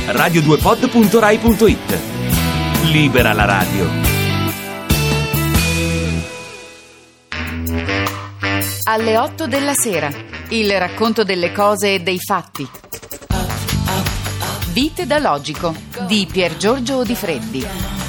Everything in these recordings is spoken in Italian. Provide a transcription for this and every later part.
radio2pod.rai.it. Libera la radio. Alle 8 della sera, il racconto delle cose e dei fatti. Vite da Logico di Piergiorgio Odifreddi.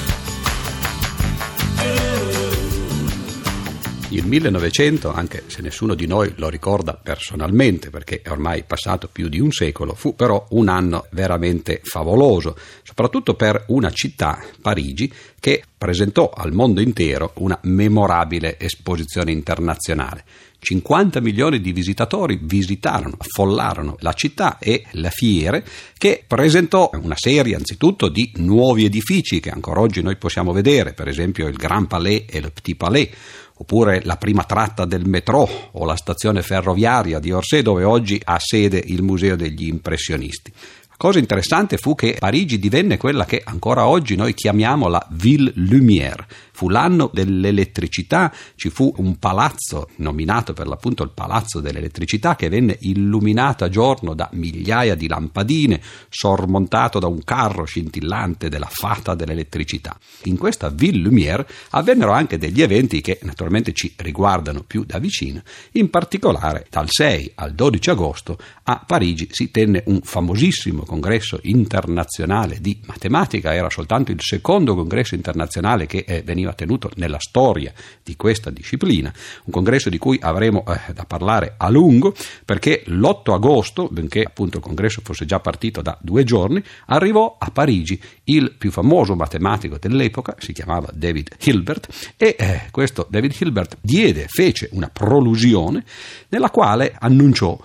Il 1900, anche se nessuno di noi lo ricorda personalmente perché è ormai passato più di un secolo, fu però un anno veramente favoloso, soprattutto per una città, Parigi, che presentò al mondo intero una memorabile esposizione internazionale. 50 milioni di visitatori affollarono la città e le fiere, che presentò una serie anzitutto di nuovi edifici che ancora oggi noi possiamo vedere, per esempio il Grand Palais e le Petit Palais, oppure la prima tratta del metro o la stazione ferroviaria di Orsay, dove oggi ha sede il Museo degli Impressionisti. La cosa interessante fu che Parigi divenne quella che ancora oggi noi chiamiamo la Ville Lumière. Fu l'anno dell'elettricità, ci fu un palazzo nominato per l'appunto il Palazzo dell'Elettricità, che venne illuminato a giorno da migliaia di lampadine, sormontato da un carro scintillante della fata dell'elettricità. In questa Ville Lumière avvennero anche degli eventi che naturalmente ci riguardano più da vicino. In particolare dal 6 al 12 agosto a Parigi si tenne un famosissimo congresso internazionale di matematica. Era soltanto il secondo congresso internazionale che veniva tenuto nella storia di questa disciplina, un congresso di cui avremo da parlare a lungo, perché l'8 agosto, benché appunto il congresso fosse già partito da 2 giorni, arrivò a Parigi il più famoso matematico dell'epoca, si chiamava David Hilbert, e questo David Hilbert fece una prolusione nella quale annunciò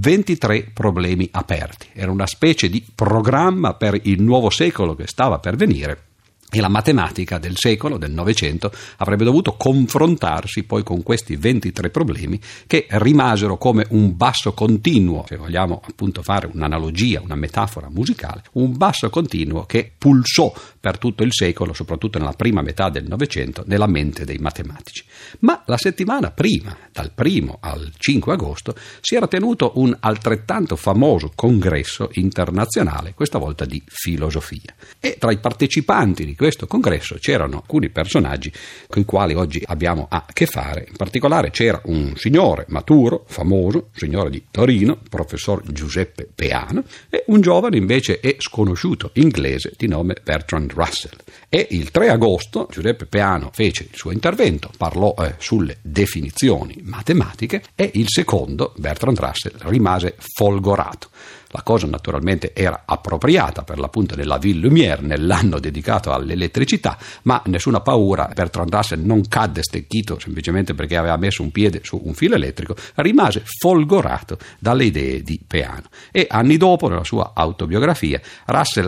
23 problemi aperti. Era una specie di programma per il nuovo secolo che stava per venire, e la matematica del secolo, del Novecento, avrebbe dovuto confrontarsi poi con questi 23 problemi che rimasero come un basso continuo, se vogliamo appunto fare un'analogia, una metafora musicale, un basso continuo che pulsò per tutto il secolo, soprattutto nella prima metà del Novecento, nella mente dei matematici. Ma la settimana prima, dal 1 al 5 agosto, si era tenuto un altrettanto famoso congresso internazionale, questa volta di filosofia. E tra i partecipanti di questo congresso c'erano alcuni personaggi con i quali oggi abbiamo a che fare. In particolare c'era un signore maturo, famoso, signore di Torino, professor Giuseppe Peano, e un giovane invece e sconosciuto inglese di nome Bertrand Russell. E il 3 agosto Giuseppe Peano fece il suo intervento, parlò sulle definizioni matematiche, e il secondo, Bertrand Russell, rimase folgorato. La cosa naturalmente era appropriata per l'appunto della Ville Lumière, nell'anno dedicato all'elettricità, ma nessuna paura, Bertrand Russell non cadde stecchito semplicemente perché aveva messo un piede su un filo elettrico, rimase folgorato dalle idee di Peano. E anni dopo, nella sua autobiografia, Russell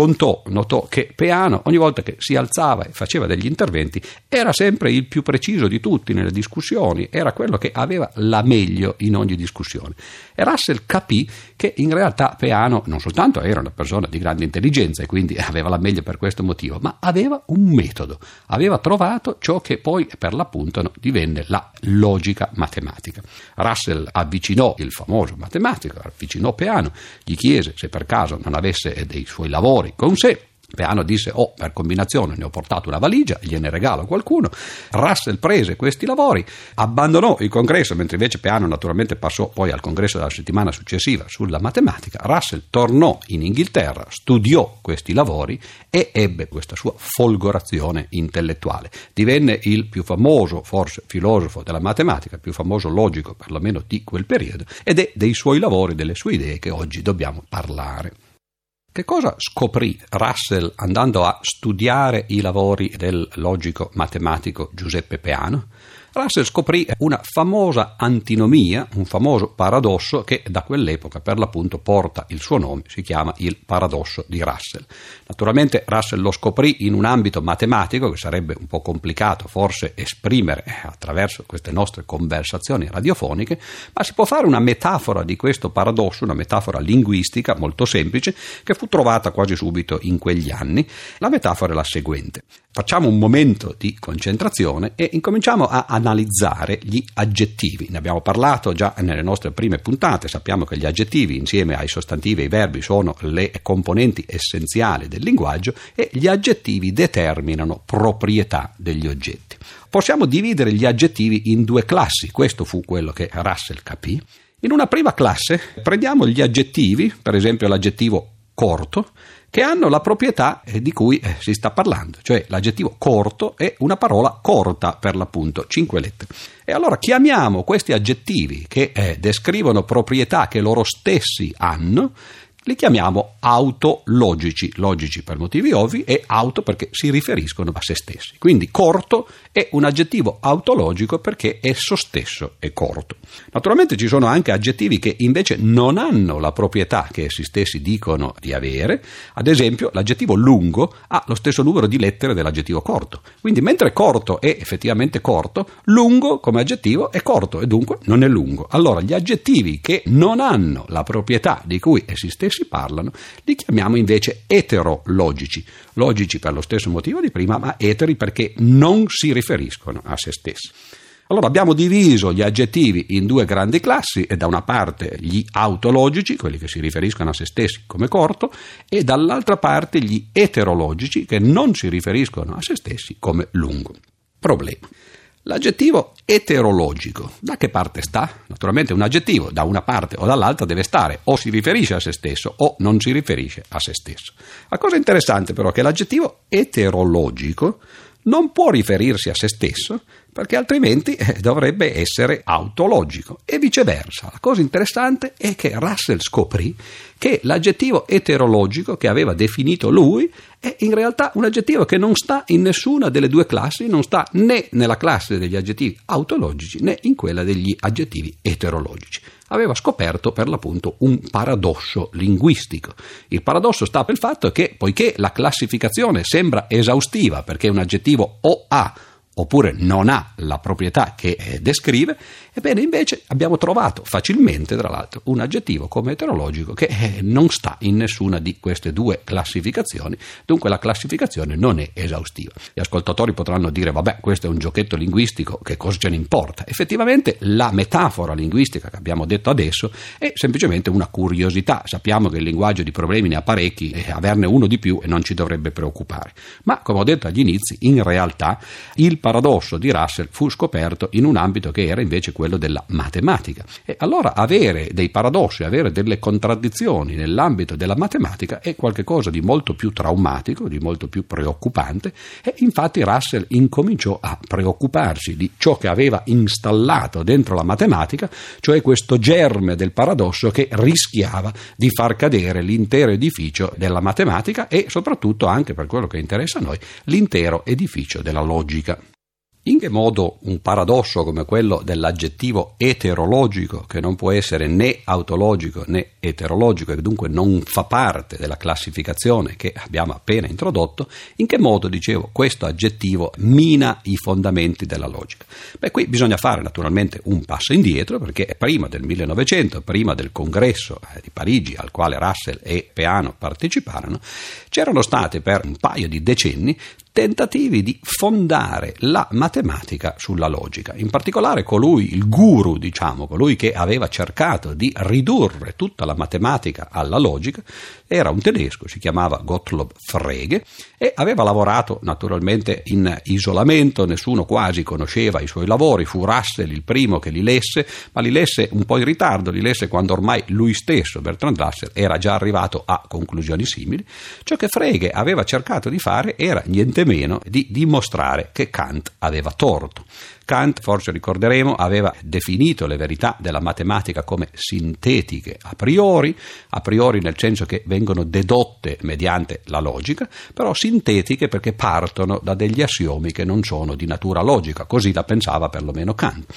notò che Peano, ogni volta che si alzava e faceva degli interventi, era sempre il più preciso di tutti nelle discussioni, era quello che aveva la meglio in ogni discussione. E Russell capì che in realtà Peano non soltanto era una persona di grande intelligenza e quindi aveva la meglio per questo motivo, ma aveva un metodo, aveva trovato ciò che poi per l'appunto divenne la logica matematica. Russell avvicinò il famoso matematico, avvicinò Peano, gli chiese se per caso non avesse dei suoi lavori con sé. Peano disse: per combinazione ne ho portato una valigia, gliene regalo qualcuno. Russell prese questi lavori, abbandonò il congresso, mentre invece Peano naturalmente passò poi al congresso della settimana successiva sulla matematica. Russell tornò in Inghilterra, studiò questi lavori e ebbe questa sua folgorazione intellettuale. Divenne il più famoso, forse, filosofo della matematica, il più famoso logico perlomeno di quel periodo, ed è dei suoi lavori, delle sue idee che oggi dobbiamo parlare. Che cosa scoprì Russell andando a studiare i lavori del logico matematico Giuseppe Peano? Russell scoprì una famosa antinomia, un famoso paradosso che da quell'epoca per l'appunto porta il suo nome, si chiama il paradosso di Russell. Naturalmente Russell lo scoprì in un ambito matematico che sarebbe un po' complicato forse esprimere attraverso queste nostre conversazioni radiofoniche, ma si può fare una metafora di questo paradosso, una metafora linguistica molto semplice che fu trovata quasi subito in quegli anni. La metafora è la seguente: facciamo un momento di concentrazione e incominciamo a analizzare gli aggettivi. Ne abbiamo parlato già nelle nostre prime puntate, sappiamo che gli aggettivi insieme ai sostantivi e ai verbi sono le componenti essenziali del linguaggio e gli aggettivi determinano proprietà degli oggetti. Possiamo dividere gli aggettivi in due classi, questo fu quello che Russell capì. In una prima classe prendiamo gli aggettivi, per esempio l'aggettivo corto, che hanno la proprietà di cui si sta parlando, cioè l'aggettivo corto è una parola corta per l'appunto, 5 lettere. E allora chiamiamo questi aggettivi che descrivono proprietà che loro stessi hanno, li chiamiamo autologici, logici per motivi ovvi e auto perché si riferiscono a se stessi. Quindi corto è un aggettivo autologico perché esso stesso è corto. Naturalmente ci sono anche aggettivi che invece non hanno la proprietà che essi stessi dicono di avere, ad esempio l'aggettivo lungo ha lo stesso numero di lettere dell'aggettivo corto. Quindi mentre corto è effettivamente corto, lungo come aggettivo è corto e dunque non è lungo. Allora gli aggettivi che non hanno la proprietà di cui essi stessi parlano, li chiamiamo invece eterologici, logici per lo stesso motivo di prima, ma eteri perché non si riferiscono a se stessi. Allora abbiamo diviso gli aggettivi in due grandi classi, e da una parte gli autologici, quelli che si riferiscono a se stessi come corto, e dall'altra parte gli eterologici che non si riferiscono a se stessi come lungo. Problema. L'aggettivo eterologico, da che parte sta? Naturalmente un aggettivo da una parte o dall'altra deve stare, o si riferisce a se stesso o non si riferisce a se stesso. La cosa interessante però è che l'aggettivo eterologico non può riferirsi a se stesso perché altrimenti dovrebbe essere autologico e viceversa. La cosa interessante è che Russell scoprì che l'aggettivo eterologico che aveva definito lui è in realtà un aggettivo che non sta in nessuna delle due classi, non sta né nella classe degli aggettivi autologici né in quella degli aggettivi eterologici. Aveva scoperto per l'appunto un paradosso linguistico. Il paradosso sta per il fatto che poiché la classificazione sembra esaustiva perché un aggettivo o ha oppure non ha la proprietà che descrive, ebbene invece abbiamo trovato facilmente, tra l'altro, un aggettivo come eterologico che non sta in nessuna di queste due classificazioni, dunque la classificazione non è esaustiva. Gli ascoltatori potranno dire, vabbè, questo è un giochetto linguistico, che cosa ce ne importa? Effettivamente la metafora linguistica che abbiamo detto adesso è semplicemente una curiosità. Sappiamo che il linguaggio di problemi ne ha parecchi e averne uno di più e non ci dovrebbe preoccupare. Ma, come ho detto agli inizi, in realtà il paradosso di Russell fu scoperto in un ambito che era invece quello della matematica. E allora avere dei paradossi, avere delle contraddizioni nell'ambito della matematica è qualcosa di molto più traumatico, di molto più preoccupante, e infatti Russell incominciò a preoccuparsi di ciò che aveva installato dentro la matematica, cioè questo germe del paradosso che rischiava di far cadere l'intero edificio della matematica e soprattutto, anche per quello che interessa a noi, l'intero edificio della logica. In che modo un paradosso come quello dell'aggettivo eterologico, che non può essere né autologico né eterologico e dunque non fa parte della classificazione che abbiamo appena introdotto, in che modo, dicevo, questo aggettivo mina i fondamenti della logica? Beh, qui bisogna fare naturalmente un passo indietro, perché prima del 1900, prima del congresso di Parigi al quale Russell e Peano parteciparono, c'erano state per un paio di decenni tentativi di fondare la matematica sulla logica. In particolare il guru, colui che aveva cercato di ridurre tutta la matematica alla logica, era un tedesco, si chiamava Gottlob Frege e aveva lavorato naturalmente in isolamento, nessuno quasi conosceva i suoi lavori, fu Russell il primo che li lesse, ma li lesse un po' in ritardo, li lesse quando ormai lui stesso, Bertrand Russell, era già arrivato a conclusioni simili. Ciò che Frege aveva cercato di fare era niente meno di dimostrare che Kant aveva torto. Kant, forse ricorderemo, aveva definito le verità della matematica come sintetiche a priori nel senso che vengono dedotte mediante la logica, però sintetiche perché partono da degli assiomi che non sono di natura logica, così la pensava perlomeno Kant.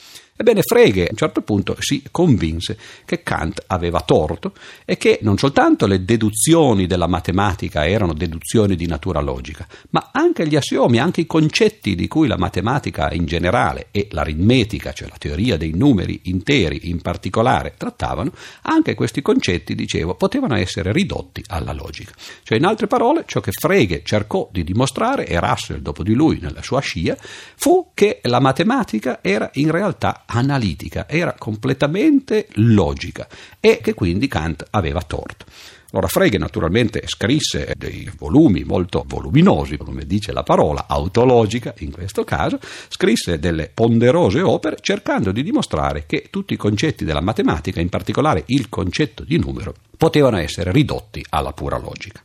Ebbene, Frege a un certo punto si convinse che Kant aveva torto e che non soltanto le deduzioni della matematica erano deduzioni di natura logica, ma anche gli assiomi, anche i concetti di cui la matematica in generale e l'aritmetica, cioè la teoria dei numeri interi in particolare, trattavano, anche questi concetti, dicevo, potevano essere ridotti alla logica. Cioè, in altre parole, ciò che Frege cercò di dimostrare, e Russell dopo di lui nella sua scia, fu che la matematica era in realtà analitica, era completamente logica e che quindi Kant aveva torto. Allora Frege naturalmente scrisse dei volumi molto voluminosi, come dice la parola, autologica in questo caso, scrisse delle ponderose opere cercando di dimostrare che tutti i concetti della matematica, in particolare il concetto di numero, potevano essere ridotti alla pura logica.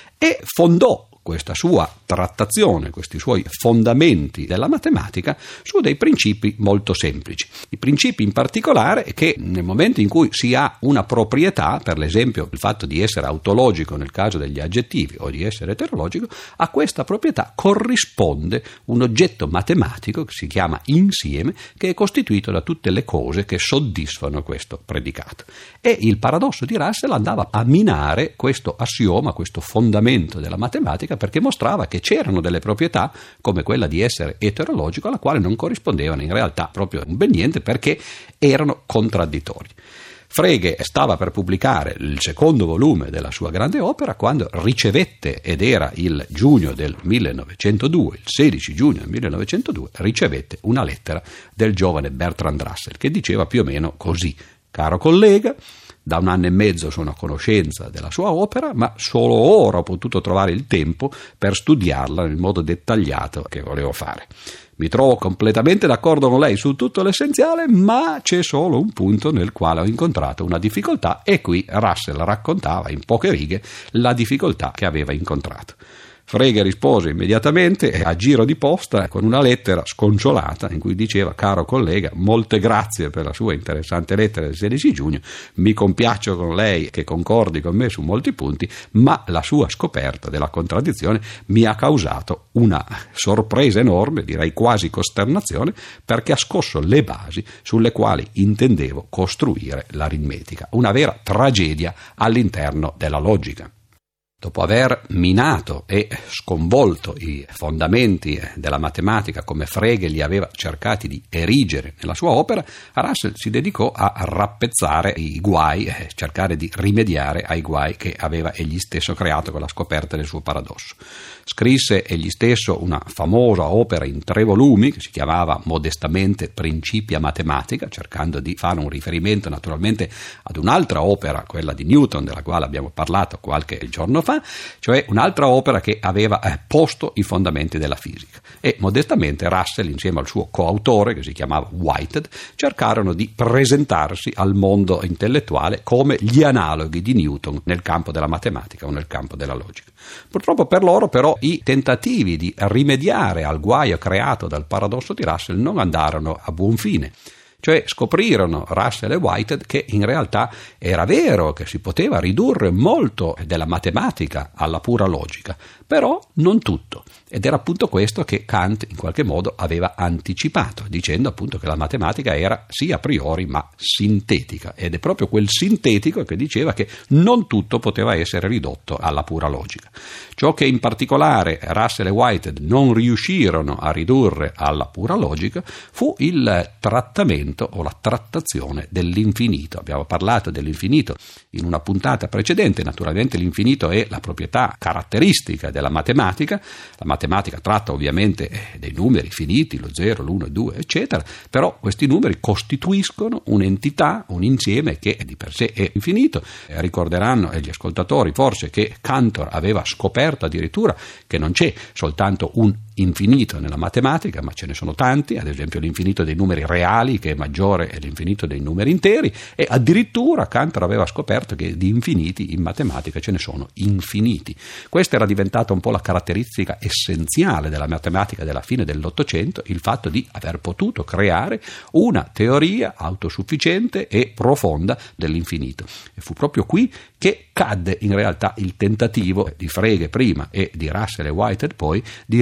E fondò questa sua trattazione, questi suoi fondamenti della matematica su dei principi molto semplici. I principi in particolare è che nel momento in cui si ha una proprietà, per l'esempio il fatto di essere autologico nel caso degli aggettivi o di essere eterologico, a questa proprietà corrisponde un oggetto matematico che si chiama insieme, che è costituito da tutte le cose che soddisfano questo predicato. E il paradosso di Russell andava a minare questo assioma, questo fondamento della matematica, perché mostrava che c'erano delle proprietà, come quella di essere eterologico, alla quale non corrispondevano in realtà proprio ben niente, perché erano contraddittori. Frege stava per pubblicare il secondo volume della sua grande opera quando ricevette, ed era il giugno del 1902, il 16 giugno del 1902, ricevette una lettera del giovane Bertrand Russell che diceva più o meno così: caro collega, da 1 anno e mezzo sono a conoscenza della sua opera, ma solo ora ho potuto trovare il tempo per studiarla nel modo dettagliato che volevo fare. Mi trovo completamente d'accordo con lei su tutto l'essenziale, ma c'è solo un punto nel quale ho incontrato una difficoltà, e qui Russell raccontava in poche righe la difficoltà che aveva incontrato. Frege rispose immediatamente a giro di posta con una lettera sconsolata in cui diceva: caro collega, molte grazie per la sua interessante lettera del 16 giugno, mi compiaccio con lei che concordi con me su molti punti, ma la sua scoperta della contraddizione mi ha causato una sorpresa enorme, direi quasi costernazione, perché ha scosso le basi sulle quali intendevo costruire l'aritmetica, una vera tragedia all'interno della logica. Dopo aver minato e sconvolto i fondamenti della matematica come Frege li aveva cercati di erigere nella sua opera, Russell si dedicò a rappezzare i guai, cercare di rimediare ai guai che aveva egli stesso creato con la scoperta del suo paradosso. Scrisse egli stesso una famosa opera in 3 volumi che si chiamava modestamente Principia Mathematica, cercando di fare un riferimento naturalmente ad un'altra opera, quella di Newton, della quale abbiamo parlato qualche giorno fa, cioè un'altra opera che aveva posto i fondamenti della fisica. E modestamente Russell, insieme al suo coautore che si chiamava Whitehead, cercarono di presentarsi al mondo intellettuale come gli analoghi di Newton nel campo della matematica o nel campo della logica. Purtroppo per loro però i tentativi di rimediare al guaio creato dal paradosso di Russell non andarono a buon fine. Cioè scoprirono Russell e Whitehead che in realtà era vero che si poteva ridurre molto della matematica alla pura logica, però non tutto. Ed era appunto questo che Kant in qualche modo aveva anticipato, dicendo appunto che la matematica era sì a priori ma sintetica, ed è proprio quel sintetico che diceva che non tutto poteva essere ridotto alla pura logica. Ciò che in particolare Russell e Whitehead non riuscirono a ridurre alla pura logica fu il trattamento o la trattazione dell'infinito. Abbiamo parlato dell'infinito in una puntata precedente. Naturalmente l'infinito è la proprietà caratteristica della matematica. La matematica tratta ovviamente dei numeri finiti, lo 0, l'1, il 2, eccetera, però questi numeri costituiscono un'entità, un insieme che di per sé è infinito. Ricorderanno gli ascoltatori forse che Cantor aveva scoperto addirittura che non c'è soltanto un infinito nella matematica, ma ce ne sono tanti, ad esempio l'infinito dei numeri reali, che è maggiore dell'infinito dei numeri interi, e addirittura Cantor aveva scoperto che di infiniti in matematica ce ne sono infiniti. Questa era diventata un po' la caratteristica essenziale della matematica della fine dell'Ottocento, il fatto di aver potuto creare una teoria autosufficiente e profonda dell'infinito. E fu proprio qui che cadde in realtà il tentativo di Frege prima e di Russell e Whitehead poi di ridurre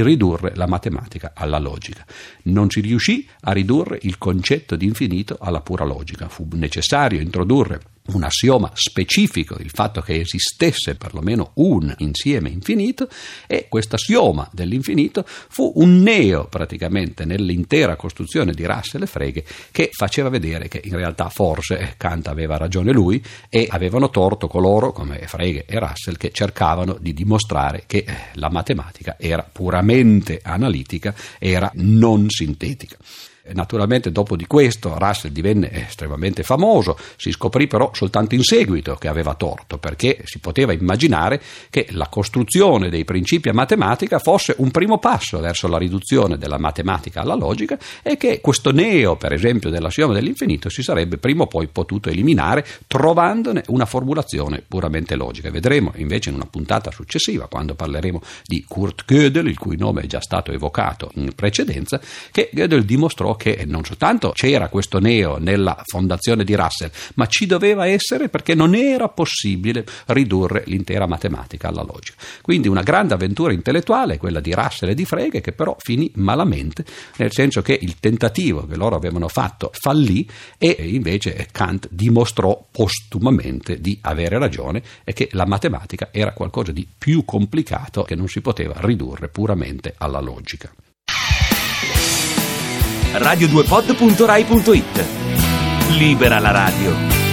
ridurre la matematica alla logica. Non si riuscì a ridurre il concetto di infinito alla pura logica. Fu necessario introdurre un assioma specifico, il fatto che esistesse perlomeno un insieme infinito, e questo assioma dell'infinito fu un neo praticamente nell'intera costruzione di Russell e Frege, che faceva vedere che in realtà forse Kant aveva ragione lui e avevano torto coloro come Frege e Russell che cercavano di dimostrare che la matematica era puramente analitica, era non sintetica. Naturalmente dopo di questo Russell divenne estremamente famoso, si scoprì però soltanto in seguito che aveva torto, perché si poteva immaginare che la costruzione dei principi a matematica fosse un primo passo verso la riduzione della matematica alla logica e che questo neo, per esempio, dell'assioma dell'infinito si sarebbe prima o poi potuto eliminare trovandone una formulazione puramente logica. Vedremo invece in una puntata successiva, quando parleremo di Kurt Gödel, il cui nome è già stato evocato in precedenza, che Gödel dimostrò che non soltanto c'era questo neo nella fondazione di Russell, ma ci doveva essere perché non era possibile ridurre l'intera matematica alla logica. Quindi una grande avventura intellettuale, quella di Russell e di Frege, che però finì malamente, nel senso che il tentativo che loro avevano fatto fallì e invece Kant dimostrò postumamente di avere ragione e che la matematica era qualcosa di più complicato che non si poteva ridurre puramente alla logica. radio2pod.rai.it. Libera la radio.